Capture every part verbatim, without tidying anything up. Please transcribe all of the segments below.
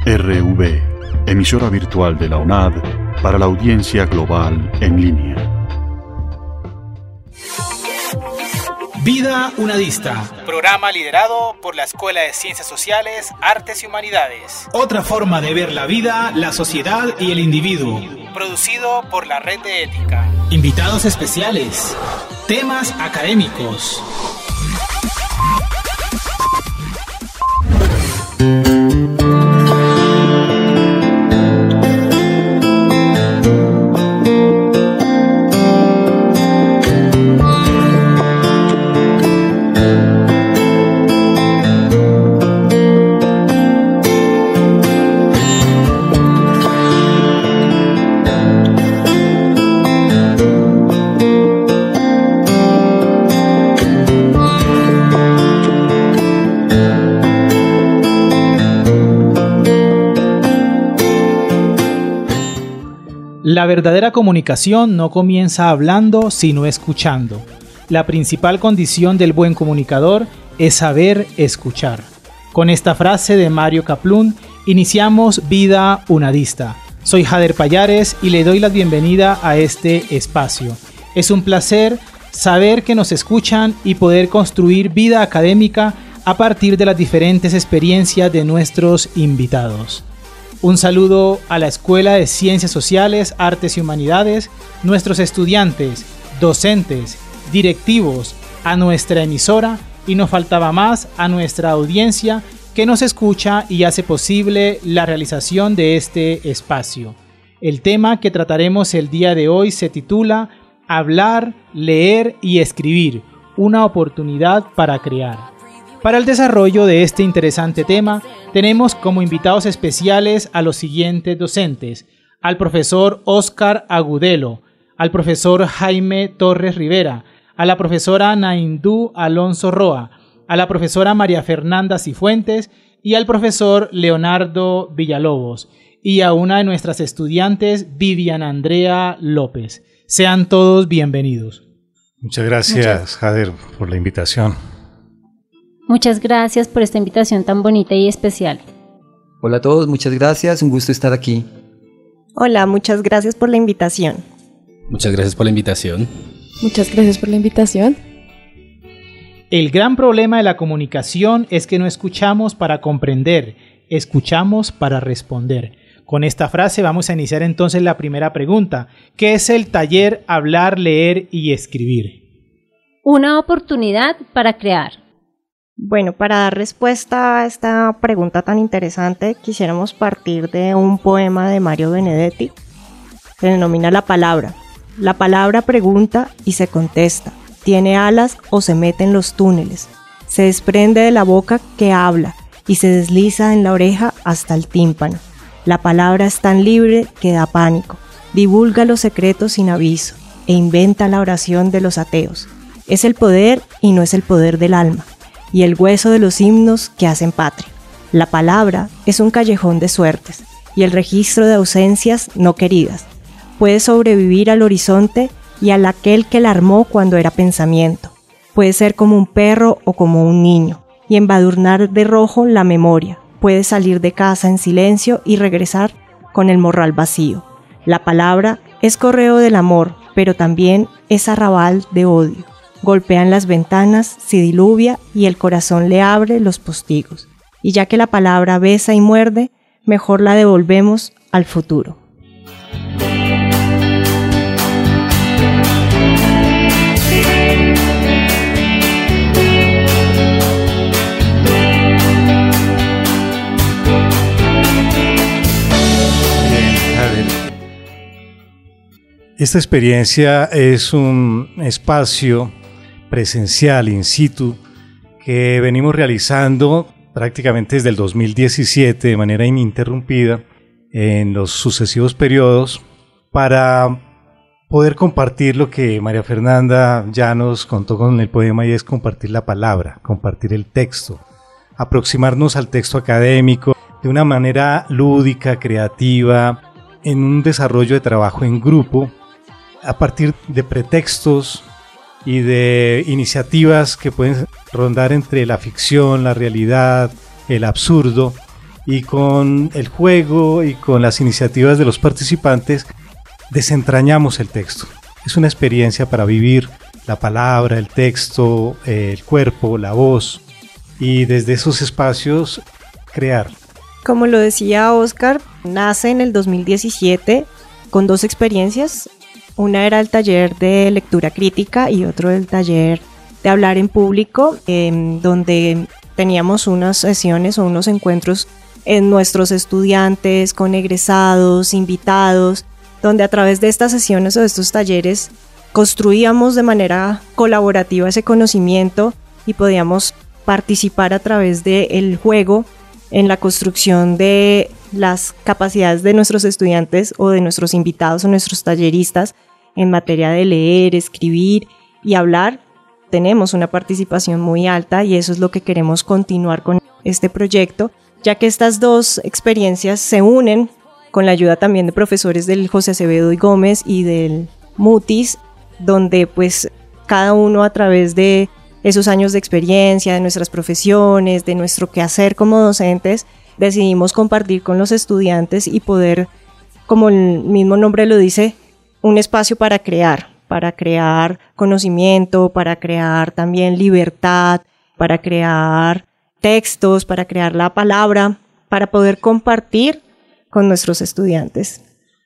R V, emisora virtual de la U N A D para la audiencia global en línea. Vida Unadista, programa liderado por la Escuela de Ciencias Sociales, Artes y Humanidades. Otra forma de ver la vida, la sociedad y el individuo. Producido por la Red de Ética. Invitados especiales. Temas académicos. La verdadera comunicación no comienza hablando, sino escuchando. La principal condición del buen comunicador es saber escuchar. Con esta frase de Mario Kaplun, iniciamos Vida Unadista. Soy Jader Payares y le doy la bienvenida a este espacio. Es un placer saber que nos escuchan y poder construir vida académica a partir de las diferentes experiencias de nuestros invitados. Un saludo a la Escuela de Ciencias Sociales, Artes y Humanidades, nuestros estudiantes, docentes, directivos, a nuestra emisora y no faltaba más a nuestra audiencia que nos escucha y hace posible la realización de este espacio. El tema que trataremos el día de hoy se titula Hablar, leer y escribir, una oportunidad para crear. Para el desarrollo de este interesante tema, tenemos como invitados especiales a los siguientes docentes: al profesor Óscar Agudelo, al profesor Jaime Torres Rivera, a la profesora Naindú Alonso Roa, a la profesora María Fernanda Cifuentes y al profesor Leonardo Villalobos, y a una de nuestras estudiantes, Vivian Andrea López. Sean todos bienvenidos. Muchas gracias, Muchas. Jader, por la invitación. Muchas gracias por esta invitación tan bonita y especial. Hola a todos, muchas gracias, un gusto estar aquí. Hola, muchas gracias por la invitación. Muchas gracias por la invitación. Muchas gracias por la invitación. El gran problema de la comunicación es que no escuchamos para comprender, escuchamos para responder. Con esta frase vamos a iniciar entonces la primera pregunta. ¿Qué es el taller Hablar, Leer y Escribir? Una oportunidad para crear. Bueno, para dar respuesta a esta pregunta tan interesante, quisiéramos partir de un poema de Mario Benedetti. Se denomina La Palabra. La palabra pregunta y se contesta. Tiene alas o se mete en los túneles. Se desprende de la boca que habla y se desliza en la oreja hasta el tímpano. La palabra es tan libre que da pánico. Divulga los secretos sin aviso e inventa la oración de los ateos. Es el poder y no es el poder del alma, y el hueso de los himnos que hacen patria. La palabra es un callejón de suertes, y el registro de ausencias no queridas. Puede sobrevivir al horizonte y al aquel que la armó cuando era pensamiento. Puede ser como un perro o como un niño, y embadurnar de rojo la memoria. Puede salir de casa en silencio y regresar con el morral vacío. La palabra es correo del amor, pero también es arrabal de odio. Golpean las ventanas, se diluvia y el corazón le abre los postigos. Y ya que la palabra besa y muerde, mejor la devolvemos al futuro. Esta experiencia es un espacio presencial, in situ, que venimos realizando prácticamente desde el dos mil diecisiete de manera ininterrumpida en los sucesivos periodos para poder compartir lo que María Fernanda ya nos contó con el poema, y es compartir la palabra, compartir el texto, aproximarnos al texto académico de una manera lúdica, creativa, en un desarrollo de trabajo en grupo, a partir de pretextos y de iniciativas que pueden rondar entre la ficción, la realidad, el absurdo, y con el juego y con las iniciativas de los participantes desentrañamos el texto. Es una experiencia para vivir la palabra, el texto, el cuerpo, la voz, y desde esos espacios crear. Como lo decía Oscar, nace en el dos mil diecisiete con dos experiencias. Una era el taller de lectura crítica y otro el taller de hablar en público, eh, donde teníamos unas sesiones o unos encuentros en nuestros estudiantes, con egresados, invitados, donde a través de estas sesiones o de estos talleres construíamos de manera colaborativa ese conocimiento y podíamos participar a través del juego en la construcción de las capacidades de nuestros estudiantes o de nuestros invitados o nuestros talleristas en materia de leer, escribir y hablar. Tenemos una participación muy alta y eso es lo que queremos continuar con este proyecto, ya que estas dos experiencias se unen con la ayuda también de profesores del José Acevedo y Gómez y del Mutis, donde pues cada uno a través de esos años de experiencia, de nuestras profesiones, de nuestro quehacer como docentes, decidimos compartir con los estudiantes y poder, como el mismo nombre lo dice, un espacio para crear, para crear conocimiento, para crear también libertad, para crear textos, para crear la palabra, para poder compartir con nuestros estudiantes.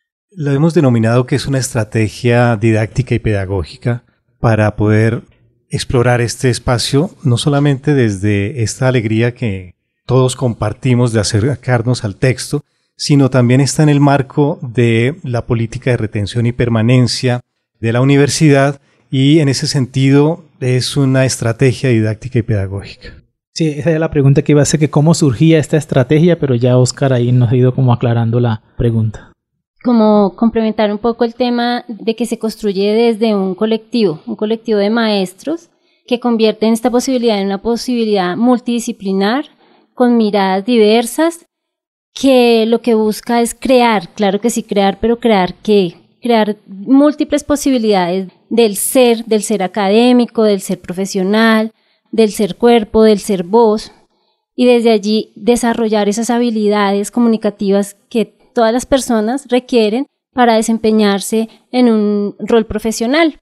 Lo hemos denominado que es una estrategia didáctica y pedagógica para poder explorar este espacio, no solamente desde esta alegría que todos compartimos de acercarnos al texto, sino también está en el marco de la política de retención y permanencia de la universidad, y en ese sentido es una estrategia didáctica y pedagógica. Sí, esa es la pregunta que iba a hacer, que cómo surgía esta estrategia, pero ya Oscar ahí nos ha ido como aclarando la pregunta. Como complementar un poco el tema de que se construye desde un colectivo, un colectivo de maestros que convierten esta posibilidad en una posibilidad multidisciplinar, con miradas diversas, que lo que busca es crear, claro que sí, crear, pero crear ¿qué? Crear múltiples posibilidades del ser, del ser académico, del ser profesional, del ser cuerpo, del ser voz, y desde allí desarrollar esas habilidades comunicativas que todas las personas requieren para desempeñarse en un rol profesional.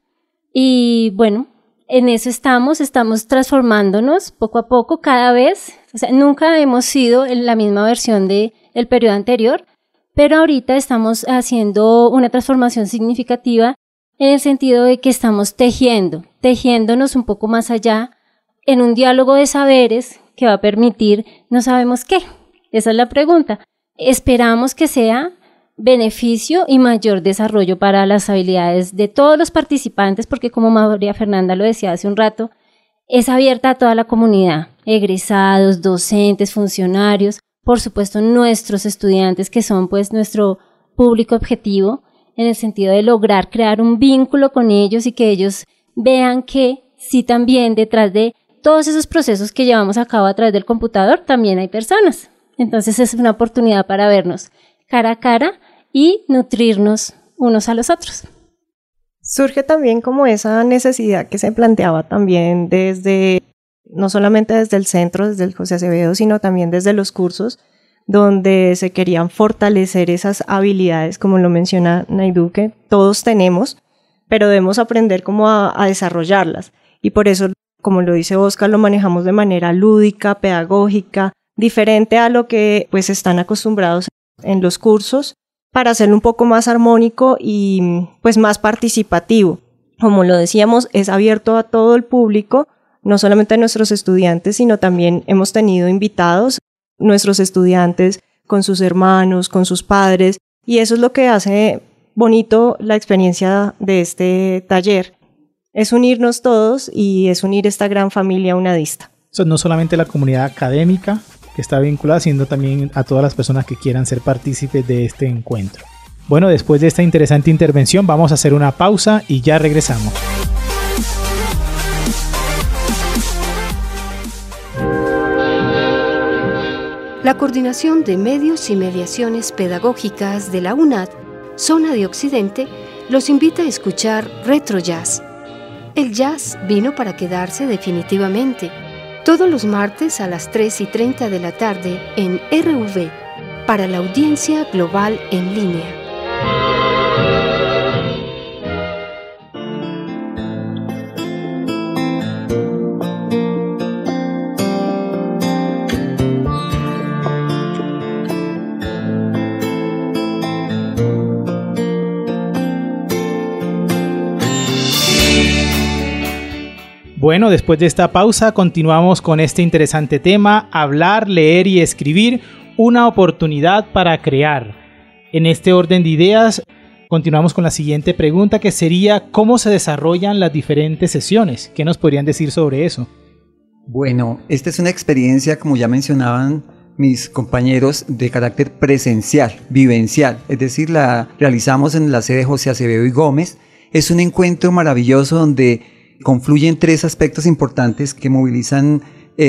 Y bueno, en eso estamos, estamos transformándonos poco a poco, cada vez, o sea, nunca hemos sido en la misma versión del periodo anterior, pero ahorita estamos haciendo una transformación significativa en el sentido de que estamos tejiendo, tejiéndonos un poco más allá en un diálogo de saberes que va a permitir, no sabemos qué, esa es la pregunta. Esperamos que sea beneficio y mayor desarrollo para las habilidades de todos los participantes, porque como María Fernanda lo decía hace un rato, es abierta a toda la comunidad, egresados, docentes, funcionarios, por supuesto nuestros estudiantes que son pues nuestro público objetivo, en el sentido de lograr crear un vínculo con ellos y que ellos vean que sí también detrás de todos esos procesos que llevamos a cabo a través del computador también hay personas. Entonces es una oportunidad para vernos cara a cara y nutrirnos unos a los otros. Surge también como esa necesidad que se planteaba también desde, no solamente desde el centro, desde el José Acevedo, sino también desde los cursos, donde se querían fortalecer esas habilidades, como lo menciona Naidu, que todos tenemos, pero debemos aprender cómo a, a desarrollarlas. Y por eso, como lo dice Oscar, lo manejamos de manera lúdica, pedagógica, diferente a lo que pues están acostumbrados en los cursos, para hacerlo un poco más armónico y pues más participativo. Como lo decíamos, es abierto a todo el público, no solamente a nuestros estudiantes, sino también hemos tenido invitados, nuestros estudiantes con sus hermanos, con sus padres, y eso es lo que hace bonito la experiencia de este taller. Es unirnos todos y es unir esta gran familia unadista. So, no solamente la comunidad académica que está vinculada, sino también a todas las personas que quieran ser partícipes de este encuentro. Bueno, después de esta interesante intervención vamos a hacer una pausa y ya regresamos. La Coordinación de Medios y Mediaciones Pedagógicas de la UNAD, Zona de Occidente, los invita a escuchar Retro Jazz. El jazz vino para quedarse definitivamente. Todos los martes a las tres y treinta de la tarde en R V, para la audiencia global en línea. Bueno, después de esta pausa continuamos con este interesante tema, hablar, leer y escribir, una oportunidad para crear. En este orden de ideas, continuamos con la siguiente pregunta, que sería ¿cómo se desarrollan las diferentes sesiones? ¿Qué nos podrían decir sobre eso? Bueno, esta es una experiencia, como ya mencionaban mis compañeros, de carácter presencial, vivencial, es decir, la realizamos en la sede José Acevedo y Gómez. Es un encuentro maravilloso donde confluyen tres aspectos importantes que movilizan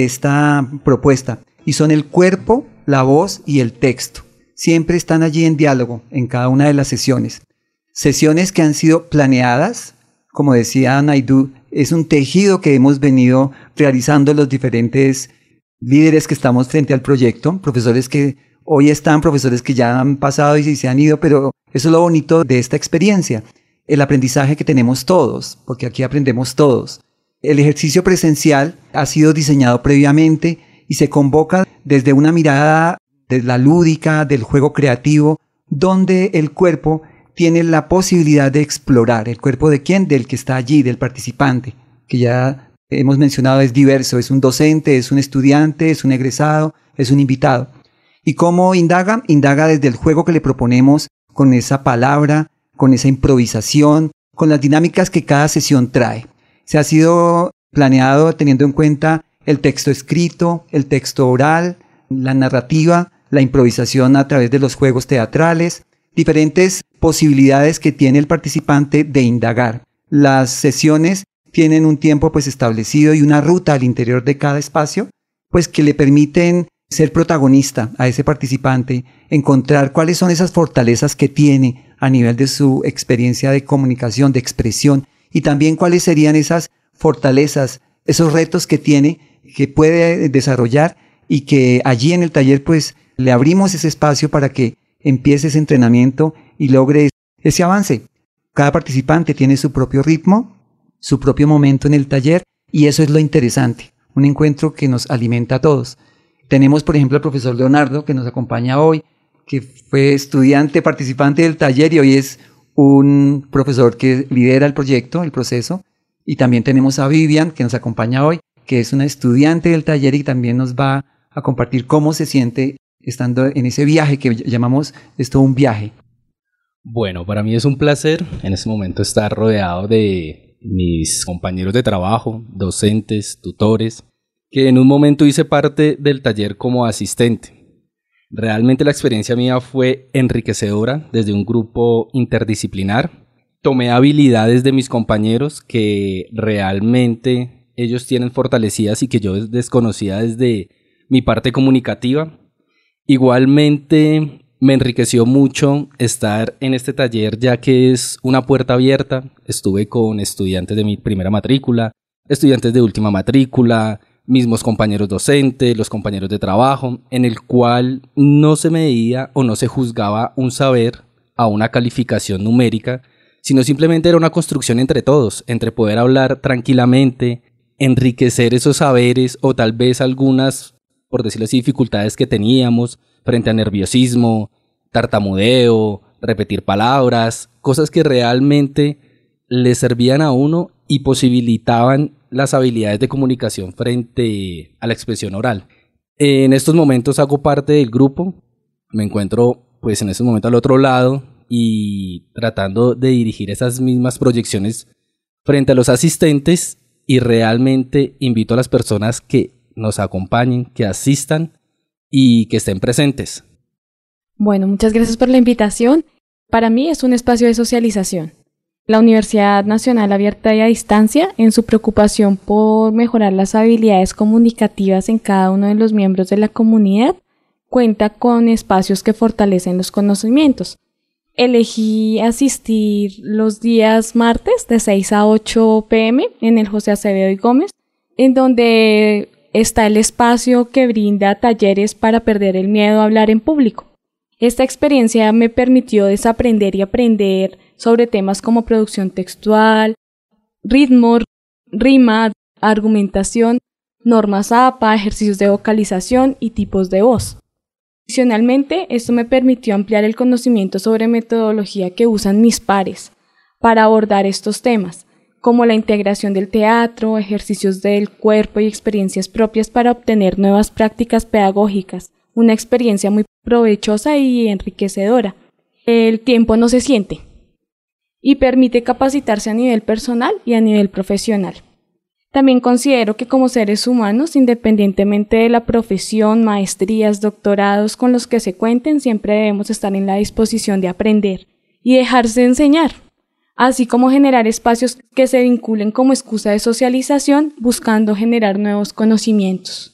esta propuesta, y son el cuerpo, la voz y el texto. Siempre están allí en diálogo en cada una de las sesiones. Sesiones que han sido planeadas, como decía Naidu, es un tejido que hemos venido realizando los diferentes líderes que estamos frente al proyecto, profesores que hoy están, profesores que ya han pasado y se han ido, pero eso es lo bonito de esta experiencia. El aprendizaje que tenemos todos, porque aquí aprendemos todos. El ejercicio presencial ha sido diseñado previamente y se convoca desde una mirada de la lúdica, del juego creativo, donde el cuerpo tiene la posibilidad de explorar. ¿El cuerpo de quién? Del que está allí, del participante, que ya hemos mencionado es diverso, es un docente, es un estudiante, es un egresado, es un invitado. ¿Y cómo indaga? Indaga desde el juego que le proponemos con esa palabra, con esa improvisación, con las dinámicas que cada sesión trae. Se ha sido planeado teniendo en cuenta el texto escrito, el texto oral, la narrativa, la improvisación a través de los juegos teatrales, diferentes posibilidades que tiene el participante de indagar. Las sesiones tienen un tiempo pues establecido y una ruta al interior de cada espacio, pues que le permiten ser protagonista a ese participante, encontrar cuáles son esas fortalezas que tiene a nivel de su experiencia de comunicación, de expresión, y también cuáles serían esas fortalezas, esos retos que tiene, que puede desarrollar, y que allí en el taller pues le abrimos ese espacio para que empiece ese entrenamiento y logre ese avance. Cada participante tiene su propio ritmo, su propio momento en el taller, y eso es lo interesante, un encuentro que nos alimenta a todos. Tenemos, por ejemplo, al profesor Leonardo, que nos acompaña hoy, que fue estudiante, participante del taller, y hoy es un profesor que lidera el proyecto, el proceso. Y también tenemos a Vivian, que nos acompaña hoy, que es una estudiante del taller y también nos va a compartir cómo se siente estando en ese viaje que llamamos esto un viaje. Bueno, para mí es un placer en este momento estar rodeado de mis compañeros de trabajo, docentes, tutores, que en un momento hice parte del taller como asistente. Realmente la experiencia mía fue enriquecedora desde un grupo interdisciplinar. Tomé habilidades de mis compañeros que realmente ellos tienen fortalecidas y que yo desconocía desde mi parte comunicativa. Igualmente me enriqueció mucho estar en este taller, ya que es una puerta abierta. Estuve con estudiantes de mi primera matrícula, estudiantes de última matrícula, mismos compañeros docentes, los compañeros de trabajo, en el cual no se medía o no se juzgaba un saber a una calificación numérica, sino simplemente era una construcción entre todos, entre poder hablar tranquilamente, enriquecer esos saberes o tal vez algunas, por decirlo así, dificultades que teníamos frente a nerviosismo, tartamudeo, repetir palabras, cosas que realmente le servían a uno y posibilitaban las habilidades de comunicación frente a la expresión oral. En estos momentos hago parte del grupo, me encuentro pues en estos momentos al otro lado y tratando de dirigir esas mismas proyecciones frente a los asistentes, y realmente invito a las personas que nos acompañen, que asistan y que estén presentes. Bueno, muchas gracias por la invitación. Para mí es un espacio de socialización. La Universidad Nacional Abierta y a Distancia, en su preocupación por mejorar las habilidades comunicativas en cada uno de los miembros de la comunidad, cuenta con espacios que fortalecen los conocimientos. Elegí asistir los días martes de seis a ocho p m en el José Acevedo y Gómez, en donde está el espacio que brinda talleres para perder el miedo a hablar en público. Esta experiencia me permitió desaprender y aprender sobre temas como producción textual, ritmo, rima, argumentación, normas A P A, ejercicios de vocalización y tipos de voz. Adicionalmente, esto me permitió ampliar el conocimiento sobre metodología que usan mis pares para abordar estos temas, como la integración del teatro, ejercicios del cuerpo y experiencias propias para obtener nuevas prácticas pedagógicas, una experiencia muy provechosa y enriquecedora. El tiempo no se siente y permite capacitarse a nivel personal y a nivel profesional. También considero que como seres humanos, independientemente de la profesión, maestrías, doctorados con los que se cuenten, siempre debemos estar en la disposición de aprender y dejarse enseñar, así como generar espacios que se vinculen como excusa de socialización, buscando generar nuevos conocimientos.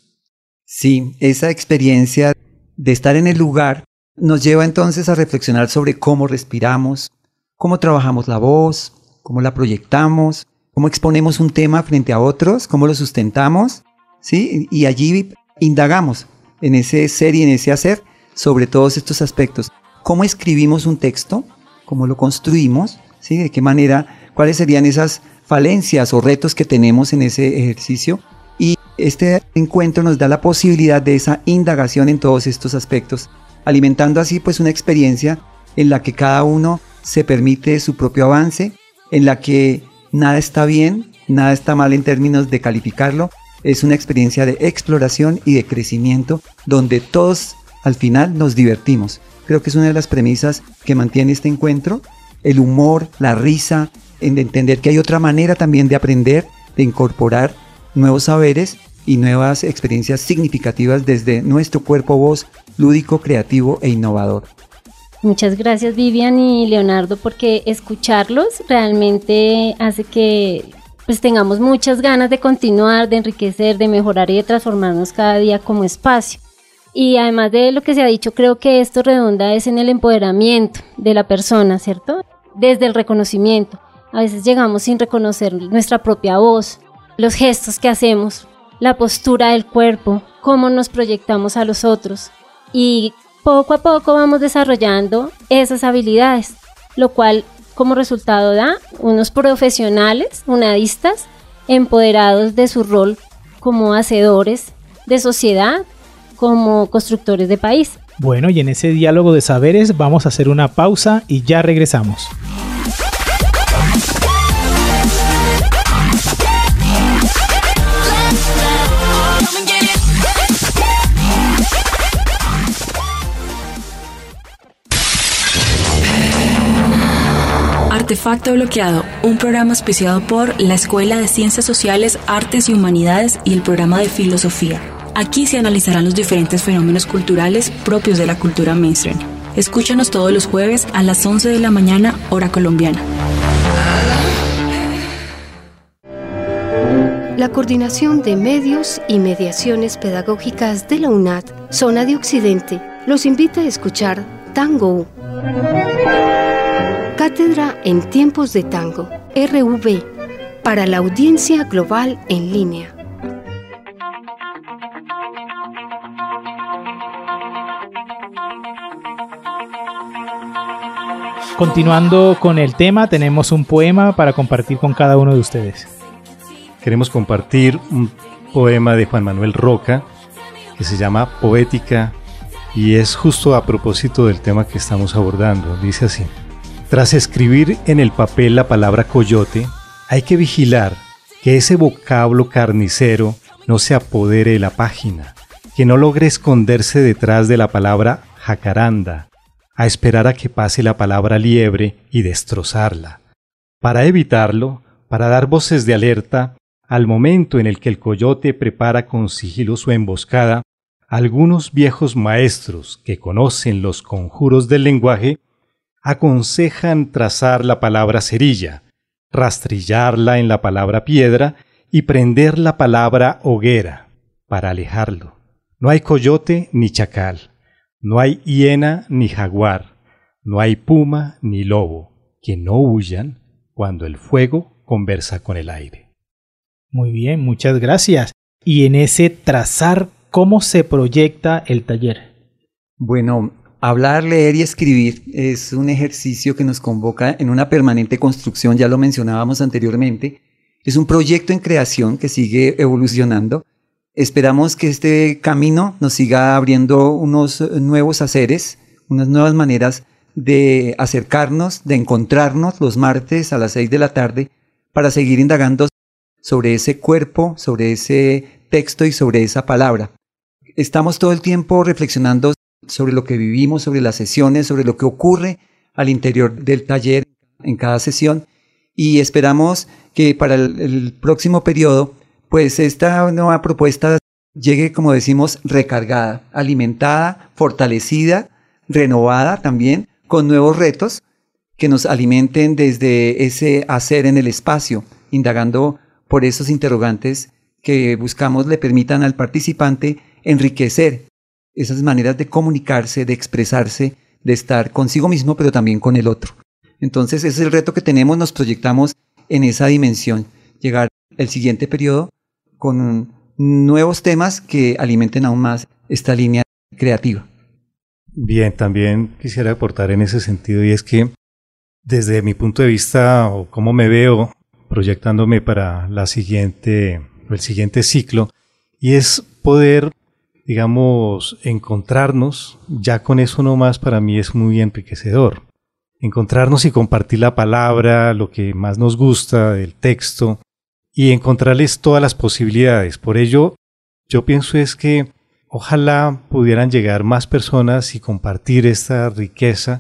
Sí, esa experiencia de estar en el lugar nos lleva entonces a reflexionar sobre cómo respiramos, cómo trabajamos la voz, cómo la proyectamos, cómo exponemos un tema frente a otros, cómo lo sustentamos, ¿sí? Y allí indagamos en ese ser y en ese hacer sobre todos estos aspectos. ¿Cómo escribimos un texto? ¿Cómo lo construimos? ¿Sí? ¿De qué manera? ¿Cuáles serían esas falencias o retos que tenemos en ese ejercicio? Y este encuentro nos da la posibilidad de esa indagación en todos estos aspectos, alimentando así pues una experiencia en la que cada uno se permite su propio avance, en la que nada está bien, nada está mal en términos de calificarlo. Es una experiencia de exploración y de crecimiento donde todos al final nos divertimos. Creo que es una de las premisas que mantiene este encuentro, el humor, la risa, en entender que hay otra manera también de aprender, de incorporar nuevos saberes y nuevas experiencias significativas desde nuestro cuerpo-voz lúdico, creativo e innovador. Muchas gracias Vivian y Leonardo, porque escucharlos realmente hace que pues tengamos muchas ganas de continuar, de enriquecer, de mejorar y de transformarnos cada día como espacio. Y además de lo que se ha dicho, creo que esto redunda es en el empoderamiento de la persona, ¿cierto? Desde el reconocimiento. A veces llegamos sin reconocer nuestra propia voz, los gestos que hacemos, la postura del cuerpo, cómo nos proyectamos a los otros. Y poco a poco vamos desarrollando esas habilidades, lo cual como resultado da unos profesionales, unadistas, empoderados de su rol como hacedores de sociedad, como constructores de país. Bueno, y en ese diálogo de saberes vamos a hacer una pausa y ya regresamos. Artefacto bloqueado, un programa auspiciado por la Escuela de Ciencias Sociales, Artes y Humanidades y el programa de Filosofía. Aquí se analizarán los diferentes fenómenos culturales propios de la cultura mainstream. Escúchanos todos los jueves a las once de la mañana, hora colombiana. La Coordinación de Medios y Mediaciones Pedagógicas de la UNAD, Zona de Occidente, los invita a escuchar Tango U. Cátedra en Tiempos de Tango, R V, para la audiencia global en línea. Continuando con el tema, tenemos un poema para compartir con cada uno de ustedes. Queremos compartir un poema de Juan Manuel Roca que se llama Poética y es justo a propósito del tema que estamos abordando. Dice así: tras escribir en el papel la palabra coyote, hay que vigilar que ese vocablo carnicero no se apodere de la página, que no logre esconderse detrás de la palabra jacaranda, a esperar a que pase la palabra liebre y destrozarla. Para evitarlo, para dar voces de alerta, al momento en el que el coyote prepara con sigilo su emboscada, algunos viejos maestros que conocen los conjuros del lenguaje aconsejan trazar la palabra cerilla, rastrillarla en la palabra piedra y prender la palabra hoguera para alejarlo. No hay coyote ni chacal, no hay hiena ni jaguar, no hay puma ni lobo que no huyan cuando el fuego conversa con el aire. Muy bien, muchas gracias. y en ese trazar, ¿cómo se proyecta el taller? Bueno, hablar, leer y escribir es un ejercicio que nos convoca en una permanente construcción, ya lo mencionábamos anteriormente. Es un proyecto en creación que sigue evolucionando. Esperamos que este camino nos siga abriendo unos nuevos haceres, unas nuevas maneras de acercarnos, de encontrarnos los martes a las seis de la tarde para seguir indagando sobre ese cuerpo, sobre ese texto y sobre esa palabra. Estamos todo el tiempo reflexionando sobre lo que vivimos, sobre las sesiones, sobre lo que ocurre al interior del taller en cada sesión, y esperamos que para el, el próximo periodo, pues esta nueva propuesta llegue, como decimos, recargada, alimentada, fortalecida, renovada también, con nuevos retos que nos alimenten desde ese hacer en el espacio, indagando por esos interrogantes que buscamos le permitan al participante enriquecer esas maneras de comunicarse, de expresarse, de estar consigo mismo, pero también con el otro. Entonces, ese es el reto que tenemos, nos proyectamos en esa dimensión, llegar el siguiente periodo con nuevos temas que alimenten aún más esta línea creativa. Bien, también quisiera aportar en ese sentido, y es que desde mi punto de vista, o cómo me veo proyectándome para la siguiente, el siguiente ciclo, y es poder, digamos, encontrarnos. Ya con eso nomás para mí es muy enriquecedor. Encontrarnos y compartir la palabra, lo que más nos gusta del texto, y encontrarles todas las posibilidades. Por ello, yo pienso es que ojalá pudieran llegar más personas y compartir esta riqueza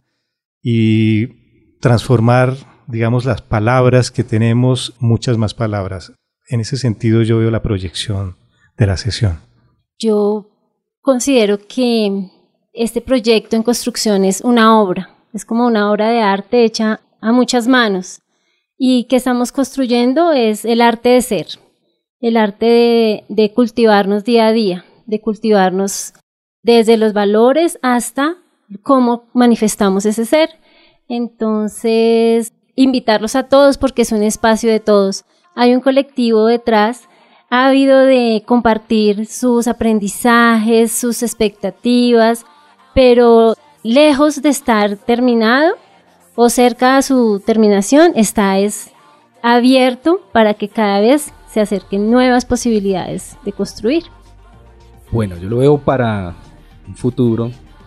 y transformar, digamos, las palabras que tenemos, muchas más palabras. En ese sentido yo veo la proyección de la sesión. Yo considero que este proyecto en construcción es una obra, es como una obra de arte hecha a muchas manos, y que estamos construyendo es el arte de ser, el arte de, de cultivarnos día a día, de cultivarnos desde los valores hasta cómo manifestamos ese ser. Entonces, invitarlos a todos porque es un espacio de todos. Hay un colectivo detrás, ha habido de compartir sus aprendizajes, sus expectativas, pero lejos de estar terminado o cerca de su terminación, está es abierto para que cada vez se acerquen nuevas posibilidades de construir. Bueno, yo lo veo para un futuro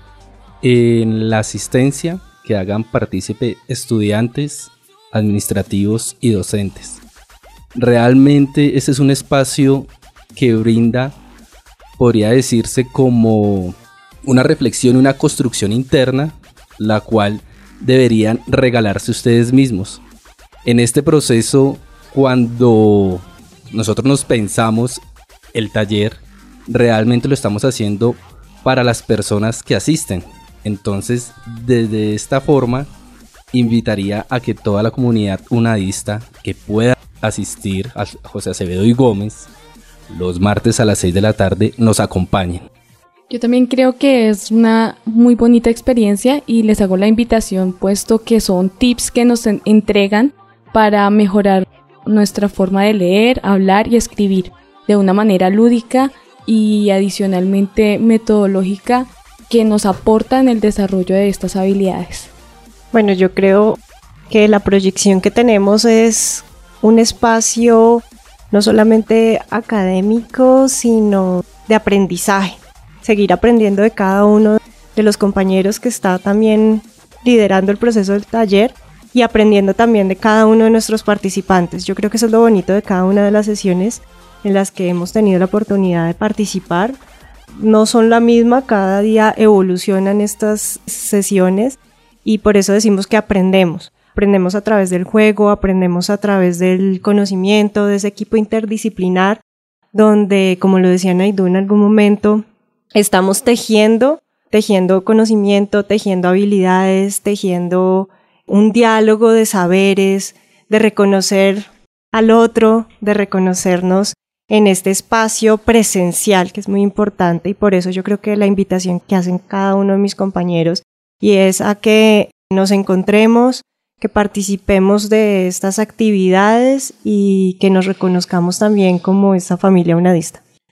en la asistencia que hagan partícipe estudiantes, administrativos y docentes. Realmente ese es un espacio que brinda, podría decirse, como una reflexión, una construcción interna, la cual deberían regalarse ustedes mismos. En este proceso, cuando nosotros nos pensamos el taller, realmente lo estamos haciendo para las personas que asisten. Entonces, desde esta forma, invitaría a que toda la comunidad unadista que pueda asistir a José Acevedo y Gómez los martes a las seis de la tarde nos acompañen. Yo también creo que es una muy bonita experiencia y les hago la invitación, puesto que son tips que nos en- entregan para mejorar nuestra forma de leer, hablar y escribir de una manera lúdica y adicionalmente metodológica, que nos aporta en el desarrollo de estas habilidades. Bueno, yo creo que la proyección que tenemos es un espacio no solamente académico, sino de aprendizaje. Seguir aprendiendo de cada uno de los compañeros que está también liderando el proceso del taller y aprendiendo también de cada uno de nuestros participantes. Yo creo que eso es lo bonito de cada una de las sesiones en las que hemos tenido la oportunidad de participar. No son la misma, cada día evolucionan estas sesiones y por eso decimos que aprendemos. Aprendemos a través del juego, aprendemos a través del conocimiento, de ese equipo interdisciplinar, donde, como lo decía Naidú en algún momento, estamos tejiendo, tejiendo conocimiento, tejiendo habilidades, tejiendo un diálogo de saberes, de reconocer al otro, de reconocernos en este espacio presencial, que es muy importante, y por eso yo creo que la invitación que hacen cada uno de mis compañeros y es a que nos encontremos, que participemos de estas actividades y que nos reconozcamos también como esta familia unadista.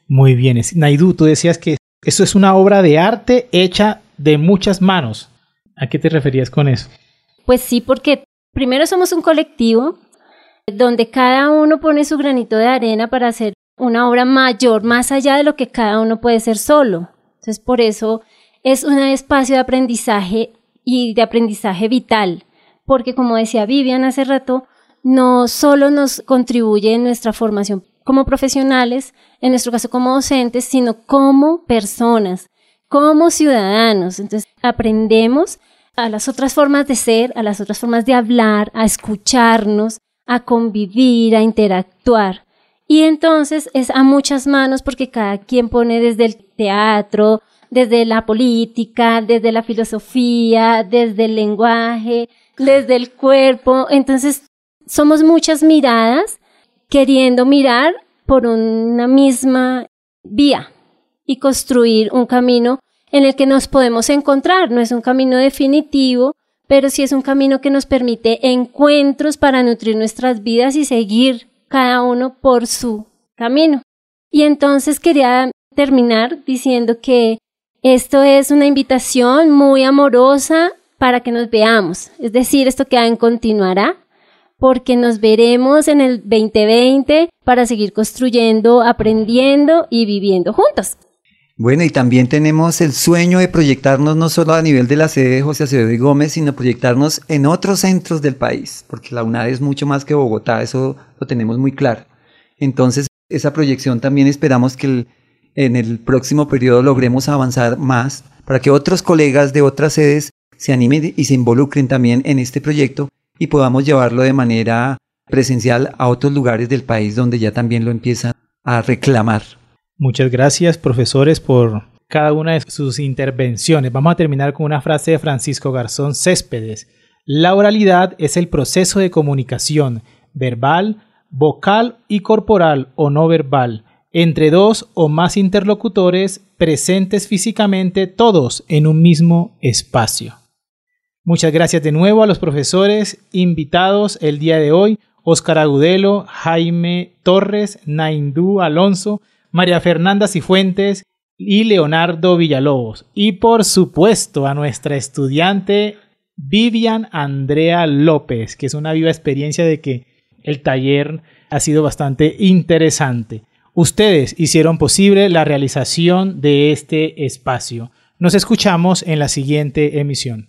Muy bien. Naidu, tú decías que eso es una obra de arte hecha de muchas manos. ¿A qué te referías con eso? Pues sí, porque primero somos un colectivo donde cada uno pone su granito de arena para hacer una obra mayor, más allá de lo que cada uno puede ser solo. Entonces, por eso es un espacio de aprendizaje y de aprendizaje vital, porque como decía Vivian hace rato, no solo nos contribuye en nuestra formación como profesionales, en nuestro caso como docentes, sino como personas, como ciudadanos. Entonces aprendemos a las otras formas de ser, a las otras formas de hablar, a escucharnos, a convivir, a interactuar. Y entonces es a muchas manos porque cada quien pone desde el teatro, desde la política, desde la filosofía, desde el lenguaje, desde el cuerpo. Entonces somos muchas miradas queriendo mirar por una misma vía y construir un camino en el que nos podemos encontrar. No es un camino definitivo, pero sí es un camino que nos permite encuentros para nutrir nuestras vidas y seguir cada uno por su camino. Y entonces quería terminar diciendo que esto es una invitación muy amorosa para que nos veamos. Es decir, esto queda en continuará, porque nos veremos en el veinte veinte para seguir construyendo, aprendiendo y viviendo juntos. Bueno, y también tenemos el sueño de proyectarnos no solo a nivel de la sede de José Acevedo y Gómez, sino proyectarnos en otros centros del país, porque la UNAD es mucho más que Bogotá, eso lo tenemos muy claro. Entonces, esa proyección también esperamos que el, en el próximo periodo logremos avanzar más para que otros colegas de otras sedes se animen y se involucren también en este proyecto y podamos llevarlo de manera presencial a otros lugares del país donde ya también lo empiezan a reclamar. Muchas gracias, profesores, por cada una de sus intervenciones. Vamos a terminar con una frase de Francisco Garzón Céspedes. La oralidad es el proceso de comunicación verbal, vocal y corporal o no verbal entre dos o más interlocutores presentes físicamente, todos en un mismo espacio. Muchas gracias de nuevo a los profesores invitados el día de hoy, Óscar Agudelo, Jaime Torres, Naidu Alonso, María Fernanda Cifuentes y Leonardo Villalobos. Y por supuesto a nuestra estudiante Vivian Andrea López, que es una viva experiencia de que el taller ha sido bastante interesante. Ustedes hicieron posible la realización de este espacio. Nos escuchamos en la siguiente emisión.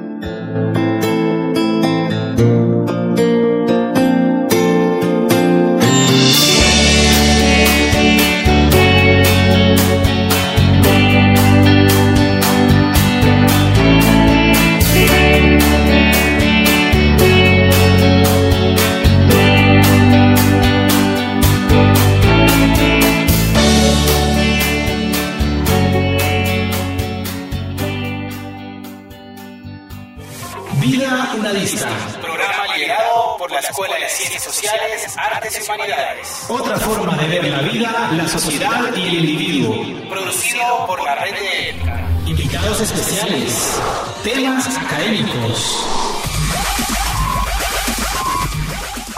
Vida Unadista, programa liderado por la Escuela de Ciencias Sociales, Artes y Humanidades. Otra forma de ver la vida, la sociedad y el individuo. Producido por la Red de ELCA. Invitados especiales, temas académicos.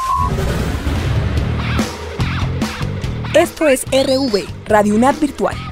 Esto es R V, Radio UNAD Virtual.